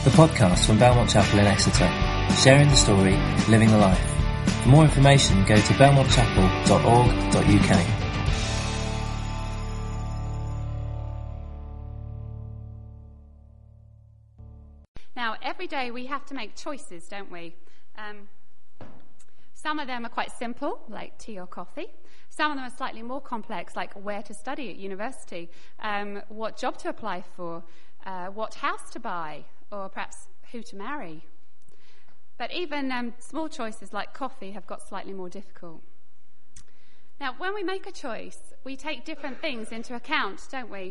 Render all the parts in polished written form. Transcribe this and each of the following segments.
the podcast from Belmont Chapel in Exeter, sharing the story, living the life. For more information, go to belmontchapel.org.uk. Now, every day we have to make choices, don't we? Some of them are quite simple, like tea or coffee. Some of them are slightly more complex, like where to study at university, what job to apply for, what house to buy, or perhaps who to marry. But even small choices like coffee have got slightly more difficult. Now, when we make a choice, we take different things into account, don't we?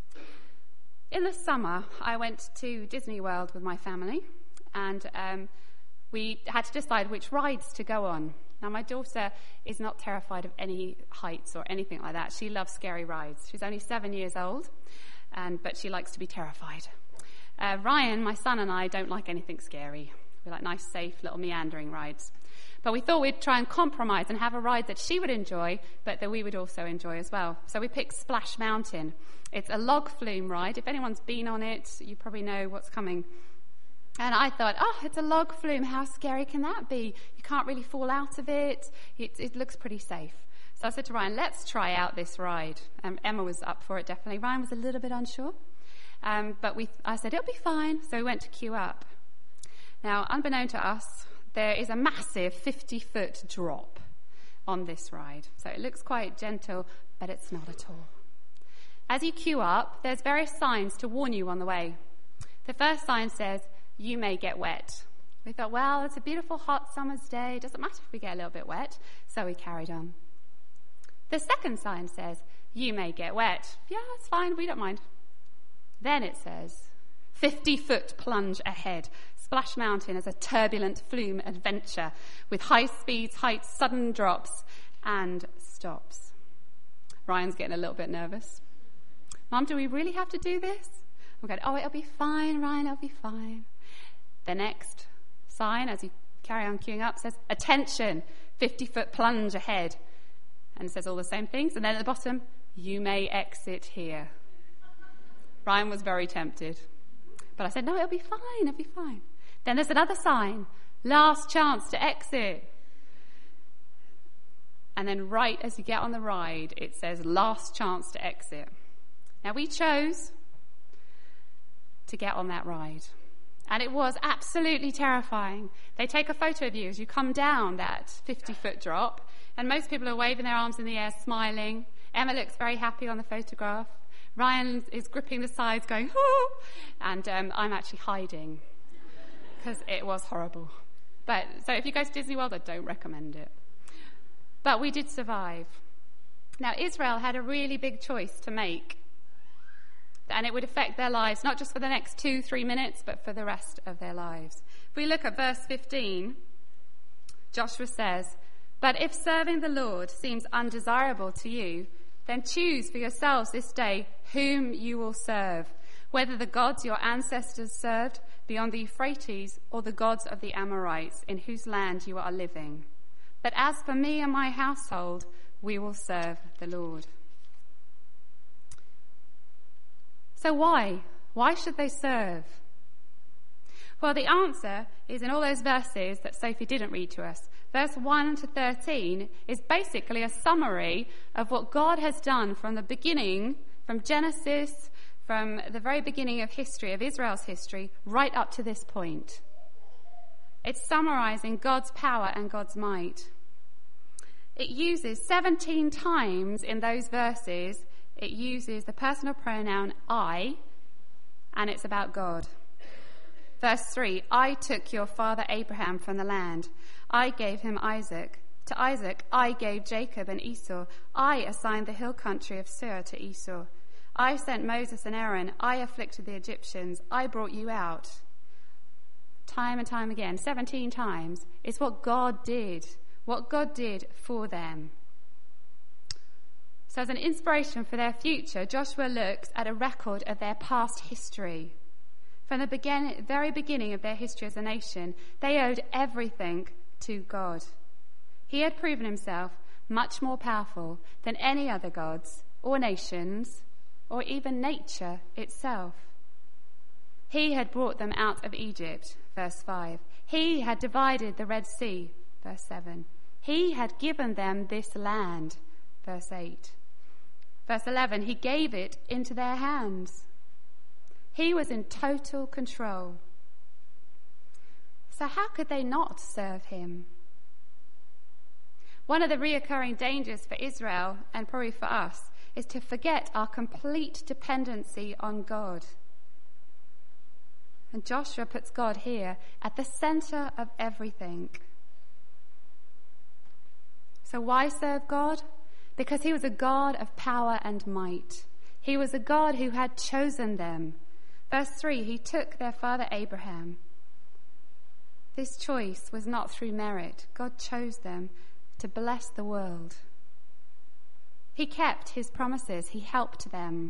In the summer, I went to Disney World with my family, and we had to decide which rides to go on. Now, my daughter is not terrified of any heights or anything like that. She loves scary rides. She's only 7 years old, but she likes to be terrified. Ryan, my son, and I don't like anything scary. We like nice, safe, little meandering rides. But we thought we'd try and compromise and have a ride that she would enjoy, but that we would also enjoy as well. So we picked Splash Mountain. It's a log flume ride. If anyone's been on it, you probably know what's coming. And I thought, it's a log flume. How scary can that be? You can't really fall out of it. It looks pretty safe. So I said to Ryan, let's try out this ride. Emma was up for it, definitely. Ryan was a little bit unsure. But I said, it'll be fine. So we went to queue up. Now, unbeknown to us, there is a massive 50-foot drop on this ride. So it looks quite gentle, but it's not at all. As you queue up, there's various signs to warn you on the way. The first sign says, you may get wet. We thought, well, it's a beautiful hot summer's day. It doesn't matter if we get a little bit wet. So we carried on. The second sign says, you may get wet. Yeah, it's fine. We don't mind. Then it says, 50-foot plunge ahead. Splash Mountain is a turbulent flume adventure with high speeds, heights, sudden drops, and stops. Ryan's getting a little bit nervous. Mum, do we really have to do this? I'm going, it'll be fine, Ryan, it'll be fine. The next sign, as you carry on queuing up, says, attention, 50-foot plunge ahead. And it says all the same things. And then at the bottom, you may exit here. Ryan was very tempted. But I said, no, it'll be fine. Then there's another sign, last chance to exit. And then right as you get on the ride, it says, last chance to exit. Now, we chose to get on that ride. And it was absolutely terrifying. They take a photo of you as you come down that 50-foot drop. And most people are waving their arms in the air, smiling. Emma looks very happy on the photograph. Ryan is gripping the sides going, oh! And I'm actually hiding because it was horrible. So if you go to Disney World, I don't recommend it. But we did survive. Now, Israel had a really big choice to make. And it would affect their lives, not just for the next 2-3 minutes, but for the rest of their lives. If we look at verse 15, Joshua says, but if serving the Lord seems undesirable to you, then choose for yourselves this day whom you will serve, whether the gods your ancestors served beyond the Euphrates or the gods of the Amorites in whose land you are living. But as for me and my household, we will serve the Lord. So why? Why should they serve? Well, the answer is in all those verses that Sophie didn't read to us. Verse 1 to 13 is basically a summary of what God has done from the beginning, from Genesis, from the very beginning of history, of Israel's history, right up to this point. It's summarizing God's power and God's might. It uses 17 times in those verses, it uses the personal pronoun I, and it's about God. Verse 3, I took your father Abraham from the land. I gave him Isaac. To Isaac, I gave Jacob and Esau. I assigned the hill country of Seir to Esau. I sent Moses and Aaron. I afflicted the Egyptians. I brought you out. Time and time again, 17 times, it's what God did for them. So as an inspiration for their future, Joshua looks at a record of their past history. From the very beginning of their history as a nation, they owed everything to God. He had proven himself much more powerful than any other gods or nations or even nature itself. He had brought them out of Egypt, verse 5. He had divided the Red Sea, verse 7. He had given them this land, verse 8. Verse 11, he gave it into their hands. He was in total control. So how could they not serve him? One of the reoccurring dangers for Israel, and probably for us, is to forget our complete dependency on God. And Joshua puts God here at the center of everything. So why serve God? Because he was a God of power and might. He was a God who had chosen them. Verse 3, he took their father Abraham. This choice was not through merit. God chose them to bless the world. He kept his promises. He helped them.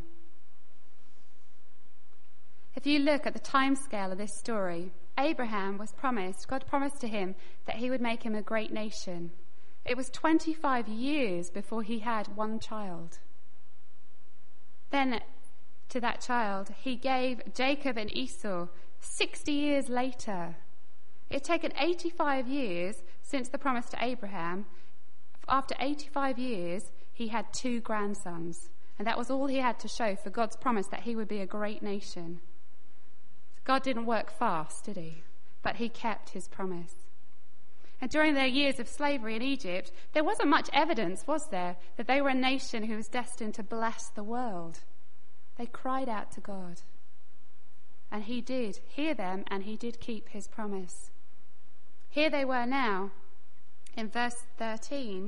If you look at the timescale of this story, Abraham was promised, God promised to him that he would make him a great nation. It was 25 years before he had one child. Then to that child, he gave Jacob and Esau 60 years later. It had taken 85 years since the promise to Abraham. After 85 years, he had 2 grandsons. And that was all he had to show for God's promise that he would be a great nation. God didn't work fast, did he? But he kept his promise. And during their years of slavery in Egypt, there wasn't much evidence, was there, that they were a nation who was destined to bless the world. They cried out to God. And he did hear them, and he did keep his promise. Here they were now, in verse 13.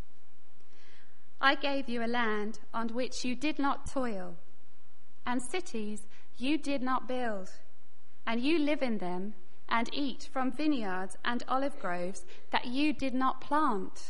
I gave you a land on which you did not toil, and cities you did not build, and you live in them, and eat from vineyards and olive groves that you did not plant.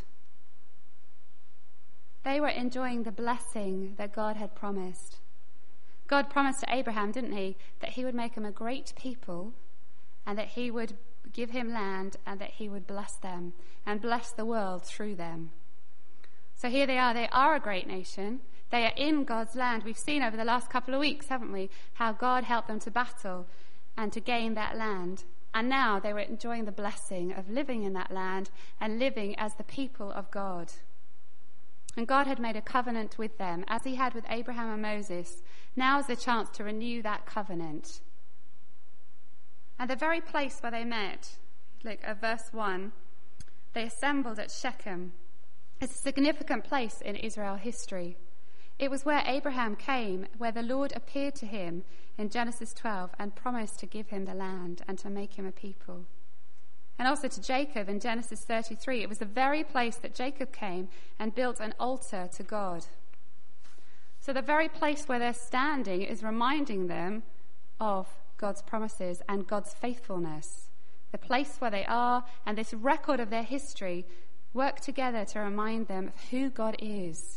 They were enjoying the blessing that God had promised. God promised to Abraham, didn't he, that he would make him a great people, and that he would give him land, and that he would bless them and bless the world through them. So here they are a great nation. They are in God's land. We've seen over the last couple of weeks, haven't we, how God helped them to battle and to gain that land. And now they were enjoying the blessing of living in that land and living as the people of God. And God had made a covenant with them, as he had with Abraham and Moses. Now is the chance to renew that covenant. And the very place where they met, look at verse 1, they assembled at Shechem. It's a significant place in Israel history. It was where Abraham came, where the Lord appeared to him in Genesis 12 and promised to give him the land and to make him a people. And also to Jacob in Genesis 33, it was the very place that Jacob came and built an altar to God. So the very place where they're standing is reminding them of God's promises and God's faithfulness. The place where they are and this record of their history work together to remind them of who God is.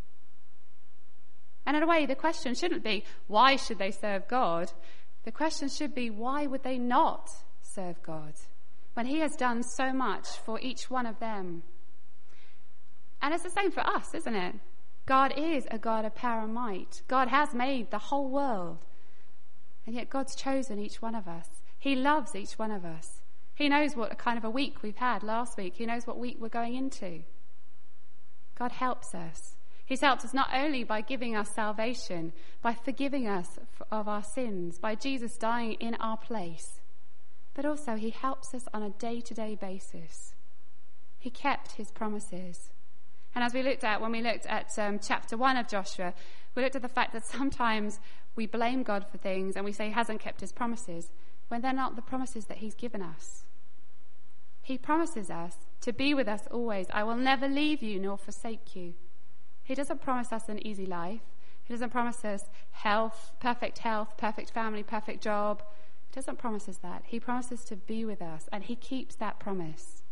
And in a way, the question shouldn't be, why should they serve God? The question should be, why would they not serve God when he has done so much for each one of them? And it's the same for us, isn't it? God is a God of power and might. God has made the whole world. And yet God's chosen each one of us. He loves each one of us. He knows what kind of a week we've had last week. He knows what week we're going into. God helps us. He's helped us not only by giving us salvation, by forgiving us of our sins, by Jesus dying in our place, but also he helps us on a day-to-day basis. He kept his promises. And as we looked at, when we looked at chapter 1 of Joshua, we looked at the fact that sometimes we blame God for things and we say he hasn't kept his promises, when they're not the promises that he's given us. He promises us to be with us always. I will never leave you nor forsake you. He doesn't promise us an easy life. He doesn't promise us health, perfect family, perfect job. He doesn't promise us that. He promises to be with us, and he keeps that promise.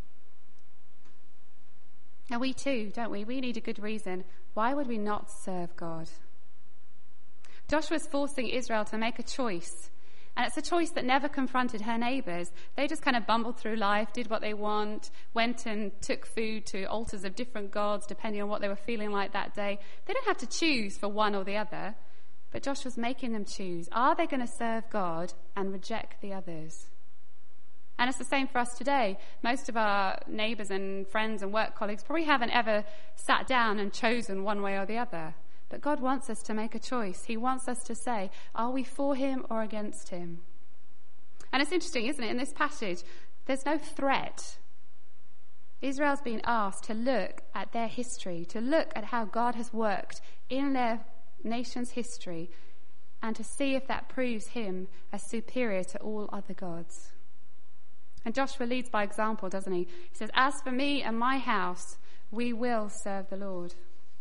And we too, don't we? We need a good reason. Why would we not serve God? Joshua's forcing Israel to make a choice. And it's a choice that never confronted her neighbours. They just kind of bumbled through life, did what they want, went and took food to altars of different gods, depending on what they were feeling like that day. They don't have to choose for one or the other. But Joshua's making them choose. Are they going to serve God and reject the others? And it's the same for us today. Most of our neighbours and friends and work colleagues probably haven't ever sat down and chosen one way or the other. But God wants us to make a choice. He wants us to say, are we for him or against him? And it's interesting, isn't it? In this passage, there's no threat. Israel's been asked to look at their history, to look at how God has worked in their nation's history, and to see if that proves him as superior to all other gods. And Joshua leads by example, doesn't he? He says, as for me and my house, we will serve the Lord.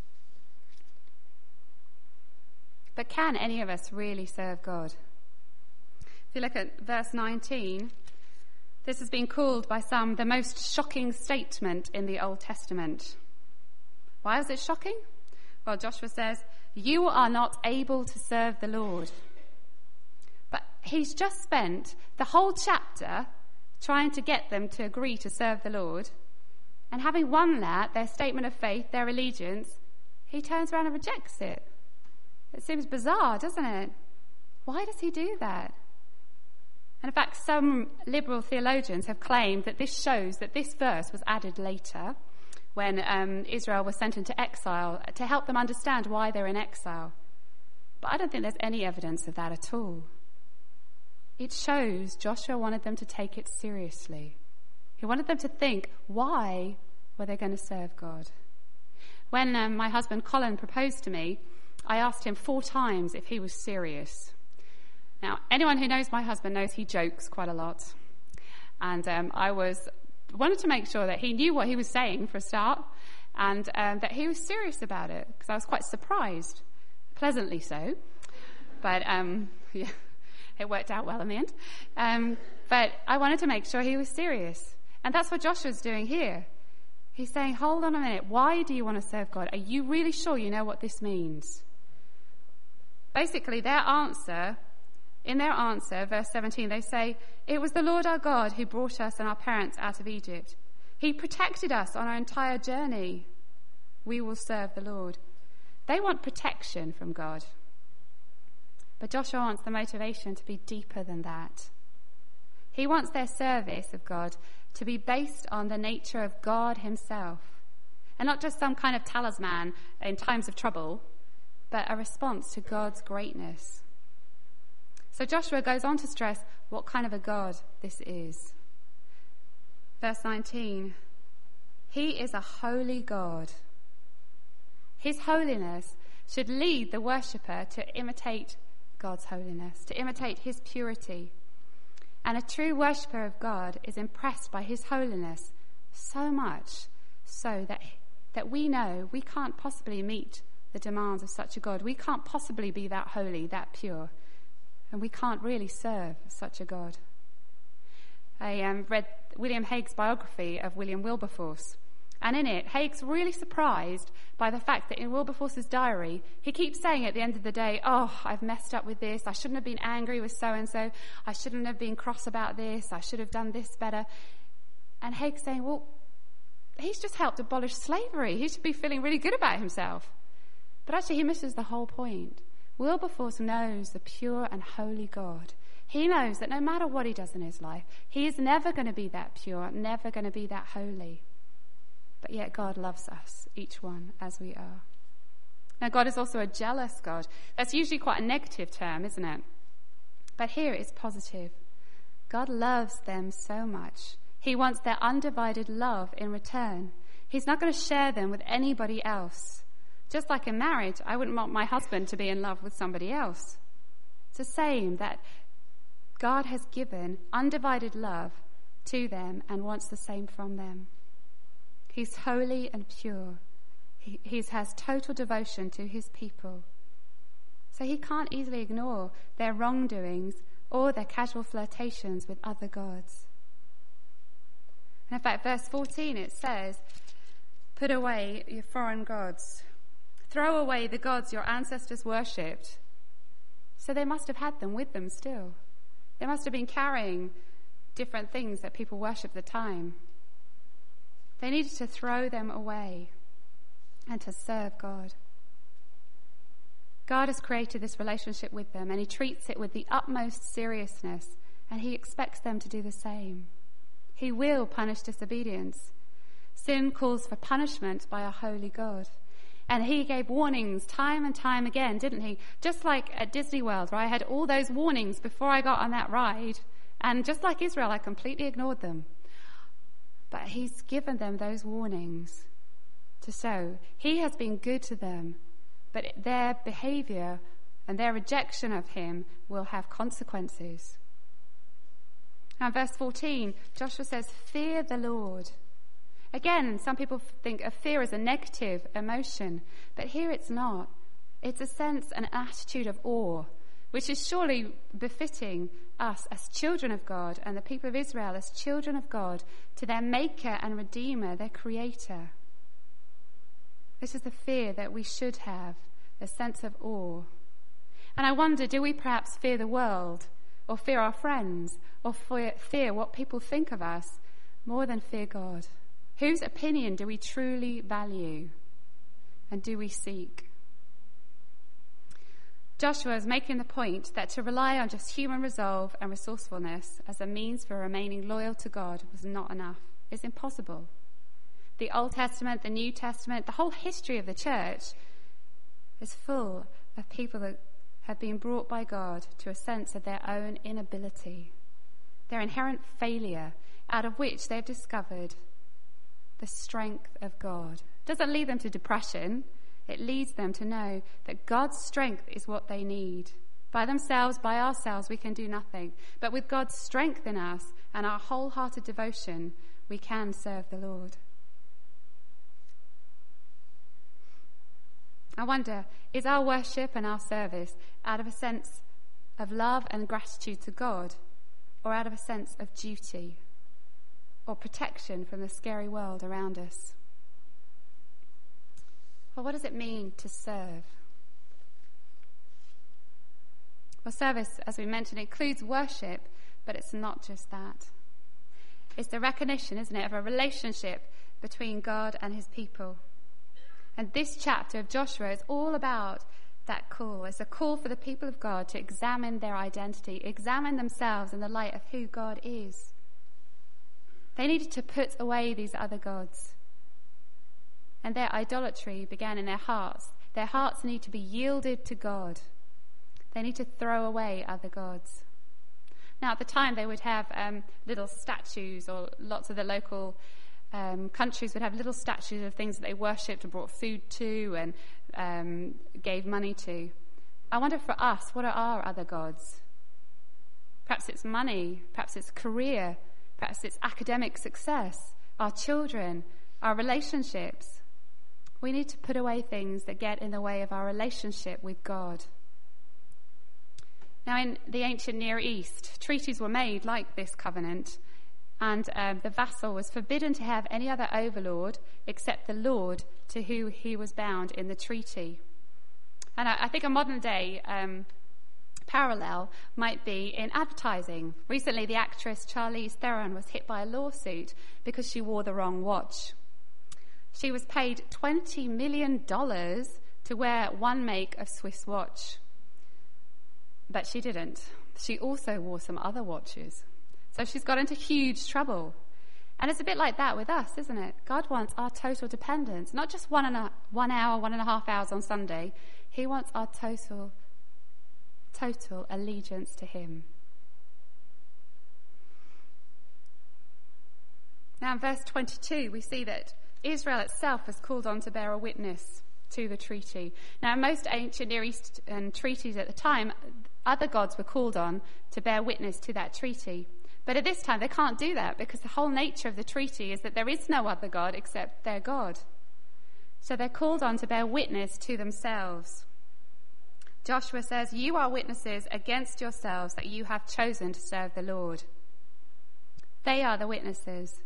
But can any of us really serve God? If you look at verse 19, this has been called by some the most shocking statement in the Old Testament. Why is it shocking? Well, Joshua says, you are not able to serve the Lord. But he's just spent the whole chapter trying to get them to agree to serve the Lord. And having won that, their statement of faith, their allegiance, he turns around and rejects it. It seems bizarre, doesn't it? Why does he do that? And in fact, some liberal theologians have claimed that this shows that this verse was added later when Israel was sent into exile to help them understand why they're in exile. But I don't think there's any evidence of that at all. It shows Joshua wanted them to take it seriously. He wanted them to think, why were they going to serve God? When my husband Colin proposed to me, I asked him 4 times if he was serious. Now, anyone who knows my husband knows he jokes quite a lot. And I wanted to make sure that he knew what he was saying for a start, and that he was serious about it, because I was quite surprised, pleasantly so. But yeah, it worked out well in the end. But I wanted to make sure he was serious. And that's what Joshua's doing here. He's saying, hold on a minute, why do you want to serve God? Are you really sure you know what this means? Basically, in their answer, verse 17, they say, it was the Lord our God who brought us and our parents out of Egypt. He protected us on our entire journey. We will serve the Lord. They want protection from God. But Joshua wants the motivation to be deeper than that. He wants their service of God to be based on the nature of God himself, and not just some kind of talisman in times of trouble, but a response to God's greatness. So Joshua goes on to stress what kind of a God this is. Verse 19, he is a holy God. His holiness should lead the worshipper to imitate God's holiness, to imitate his purity. And a true worshipper of God is impressed by his holiness so much so that we know we can't possibly meet the demands of such a God. We can't possibly be that holy, that pure. And we can't really serve such a God. I read William Hague's biography of William Wilberforce. And in it, Hague's really surprised by the fact that in Wilberforce's diary, he keeps saying at the end of the day, oh, I've messed up with this. I shouldn't have been angry with so-and-so. I shouldn't have been cross about this. I should have done this better. And Hague's saying, well, he's just helped abolish slavery. He should be feeling really good about himself. But actually, he misses the whole point. Wilberforce knows the pure and holy God. He knows that no matter what he does in his life, he is never going to be that pure, never going to be that holy. But yet God loves us, each one, as we are. Now, God is also a jealous God. That's usually quite a negative term, isn't it? But here it's positive. God loves them so much. He wants their undivided love in return. He's not going to share them with anybody else. Just like in marriage, I wouldn't want my husband to be in love with somebody else. It's the same, that God has given undivided love to them and wants the same from them. He's holy and pure. He has total devotion to his people. So he can't easily ignore their wrongdoings or their casual flirtations with other gods. And in fact, verse 14, it says, put away your foreign gods. Throw away the gods your ancestors worshipped. So they must have had them with them still. They must have been carrying different things that people worshipped at the time. They needed to throw them away and to serve God. God has created this relationship with them, and he treats it with the utmost seriousness, and he expects them to do the same. He will punish disobedience. Sin calls for punishment by a holy God. And he gave warnings time and time again, didn't he? Just like at Disney World, where I had all those warnings before I got on that ride. And just like Israel, I completely ignored them. But he's given them those warnings to show he has been good to them, but their behavior and their rejection of him will have consequences. Now in verse 14, Joshua says, fear the Lord. Again, some people think of fear as a negative emotion, but here it's not. It's a sense and attitude of awe, which is surely befitting us as children of God and the people of Israel as children of God to their Maker and Redeemer, their Creator. This is the fear that we should have, a sense of awe. And I wonder, do we perhaps fear the world, or fear our friends, or fear what people think of us more than fear God? Whose opinion do we truly value, and do we seek? Joshua is making the point that to rely on just human resolve and resourcefulness as a means for remaining loyal to God was not enough. It's impossible. The Old Testament, the New Testament, the whole history of the church is full of people that have been brought by God to a sense of their own inability, their inherent failure, out of which they've discovered the strength of God. It doesn't lead them to depression. It leads them to know that God's strength is what they need. By themselves, by ourselves, we can do nothing. But with God's strength in us and our wholehearted devotion, we can serve the Lord. I wonder, is our worship and our service out of a sense of love and gratitude to God, or out of a sense of duty or protection from the scary world around us? Well, what does it mean to serve? Well, service, as we mentioned, includes worship, but it's not just that. It's the recognition, isn't it, of a relationship between God and his people. And this chapter of Joshua is all about that call. It's a call for the people of God to examine their identity, examine themselves in the light of who God is. They needed to put away these other gods. And their idolatry began in their hearts. Their hearts need to be yielded to God. They need to throw away other gods. Now, at the time, they would have little statues, or lots of the local countries would have little statues of things that they worshipped and brought food to and gave money to. I wonder for us, what are our other gods? Perhaps it's money, perhaps it's career, perhaps it's academic success, our children, our relationships. We need to put away things that get in the way of our relationship with God. Now, in the ancient Near East, treaties were made like this covenant, and the vassal was forbidden to have any other overlord except the Lord to who he was bound in the treaty. And I think a modern day parallel might be in advertising. Recently, the actress Charlize Theron was hit by a lawsuit because she wore the wrong watch. She was paid $20 million to wear one make of Swiss watch. But she didn't. She also wore some other watches. So she's got into huge trouble. And it's a bit like that with us, isn't it? God wants our total dependence, not just 1 hour, 1.5 hours on Sunday. He wants our total allegiance to him. Now in verse 22, we see that Israel itself was called on to bear a witness to the treaty. Now, in most ancient Near Eastern treaties at the time, other gods were called on to bear witness to that treaty. But at this time, they can't do that because the whole nature of the treaty is that there is no other God except their God. So they're called on to bear witness to themselves. Joshua says, "You are witnesses against yourselves that you have chosen to serve the Lord." They are the witnesses.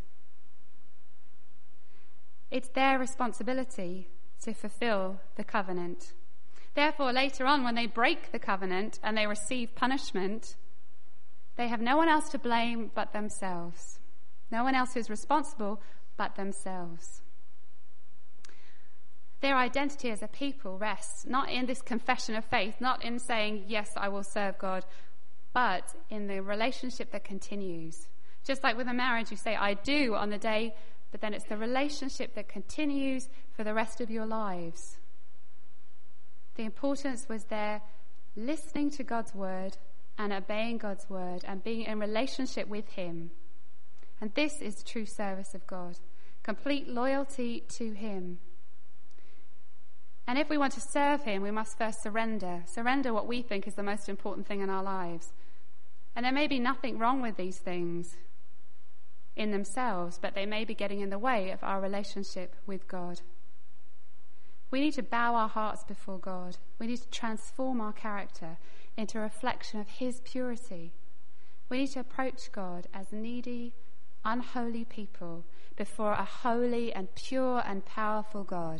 It's their responsibility to fulfill the covenant. Therefore, later on, when they break the covenant and they receive punishment, they have no one else to blame but themselves. No one else who's responsible but themselves. Their identity as a people rests not in this confession of faith, not in saying, yes, I will serve God, but in the relationship that continues. Just like with a marriage, you say, I do on the day, but then it's the relationship that continues for the rest of your lives. The importance was there listening to God's word and obeying God's word and being in relationship with him. And this is true service of God, complete loyalty to him. And if we want to serve him, we must first surrender what we think is the most important thing in our lives. And there may be nothing wrong with these things in themselves, but they may be getting in the way of our relationship with God. We need to bow our hearts before God. We need to transform our character into a reflection of his purity. We need to approach God as needy, unholy people before a holy and pure and powerful God.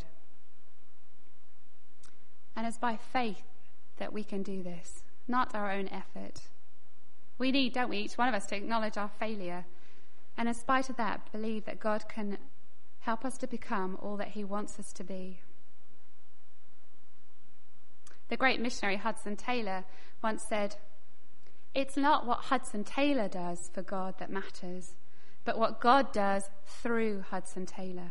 And it's by faith that we can do this, not our own effort. We need, don't we, each one of us to acknowledge our failure, and in spite of that, believe that God can help us to become all that he wants us to be. The great missionary Hudson Taylor once said, "It's not what Hudson Taylor does for God that matters, but what God does through Hudson Taylor."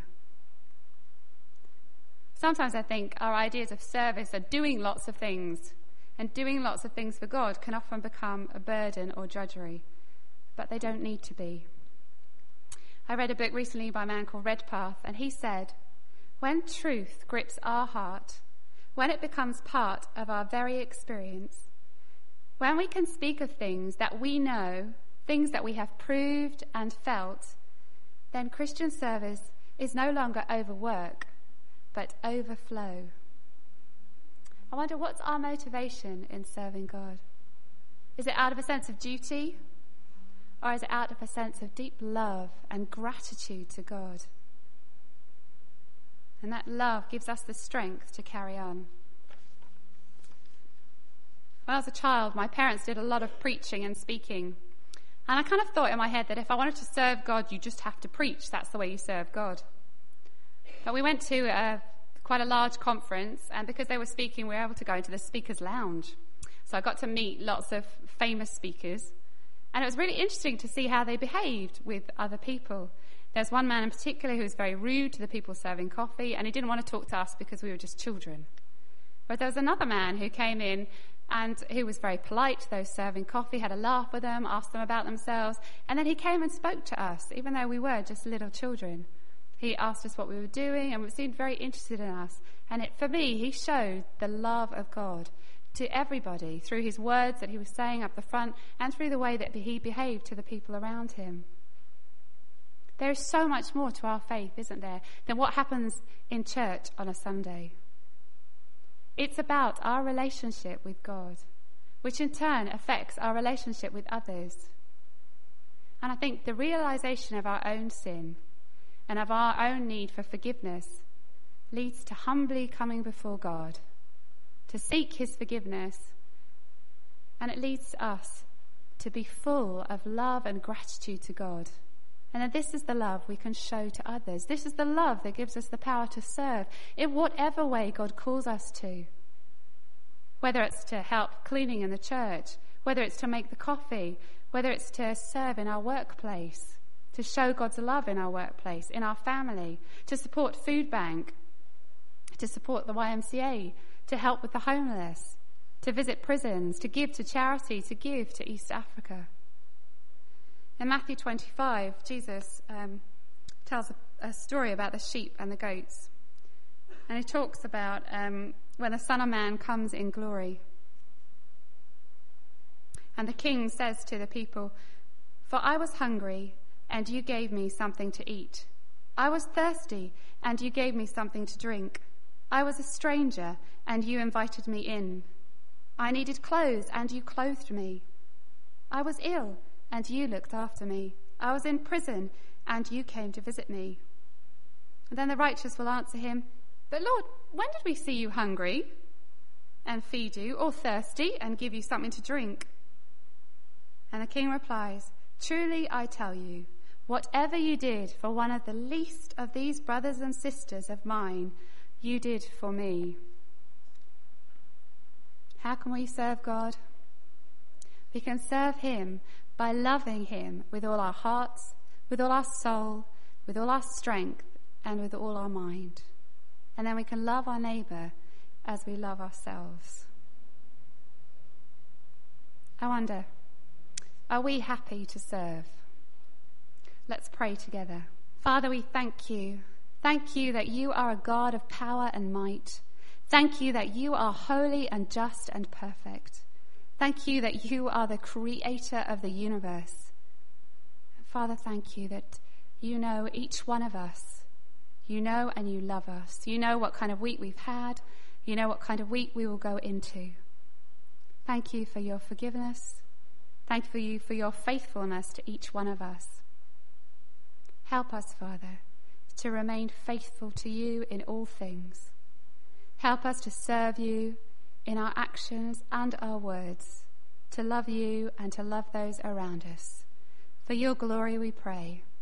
Sometimes I think our ideas of service are doing lots of things, and doing lots of things for God can often become a burden or drudgery, but they don't need to be. I read a book recently by a man called Redpath, and he said, when truth grips our heart, when it becomes part of our very experience, when we can speak of things that we know, things that we have proved and felt, then Christian service is no longer overwork, but overflow. I wonder, what's our motivation in serving God? Is it out of a sense of duty, or is it out of a sense of deep love and gratitude to God? And that love gives us the strength to carry on. When I was a child, my parents did a lot of preaching and speaking. And I kind of thought in my head that if I wanted to serve God, you just have to preach. That's the way you serve God. But we went to quite a large conference, and because they were speaking, we were able to go into the speaker's lounge. So I got to meet lots of famous speakers, and it was really interesting to see how they behaved with other people. There's one man in particular who was very rude to the people serving coffee, and he didn't want to talk to us because we were just children. But there was another man who came in and who was very polite to those serving coffee, had a laugh with them, asked them about themselves, and then he came and spoke to us, even though we were just little children. He asked us what we were doing and seemed very interested in us. And for me, he showed the love of God to everybody through his words that he was saying up the front and through the way that he behaved to the people around him. There is so much more to our faith, isn't there, than what happens in church on a Sunday. It's about our relationship with God, which in turn affects our relationship with others. And I think the realization of our own sin and of our own need for forgiveness leads to humbly coming before God to seek his forgiveness, and it leads us to be full of love and gratitude to God. And then this is the love we can show to others. This is the love that gives us the power to serve in whatever way God calls us to. Whether it's to help cleaning in the church, whether it's to make the coffee, whether it's to serve in our workplace, to show God's love in our workplace, in our family, to support Food Bank, to support the YMCA, to help with the homeless, to visit prisons, to give to charity, to give to East Africa. In Matthew 25, Jesus tells a story about the sheep and the goats. And he talks about when the Son of Man comes in glory. And the king says to the people, "For I was hungry, and you gave me something to eat. I was thirsty, and you gave me something to drink. I was a stranger, and you invited me in. I needed clothes, and you clothed me. I was ill, and you looked after me. I was in prison, and you came to visit me." And then the righteous will answer him, "But Lord, when did we see you hungry and feed you, or thirsty and give you something to drink?" And the king replies, "Truly I tell you, whatever you did for one of the least of these brothers and sisters of mine, you did for me. How can we serve God? We can serve him by loving him with all our hearts, with all our soul, with all our strength, and with all our mind. And then we can love our neighbour as we love ourselves. I wonder, are we happy to serve? Let's pray together. Father, we thank you. Thank you that you are a God of power and might. Thank you that you are holy and just and perfect. Thank you that you are the creator of the universe. Father, thank you that you know each one of us. You know and you love us. You know what kind of week we've had. You know what kind of week we will go into. Thank you for your forgiveness. Thank you for your faithfulness to each one of us. Help us, Father, to remain faithful to you in all things. Help us to serve you in our actions and our words, to love you and to love those around us. For your glory we pray.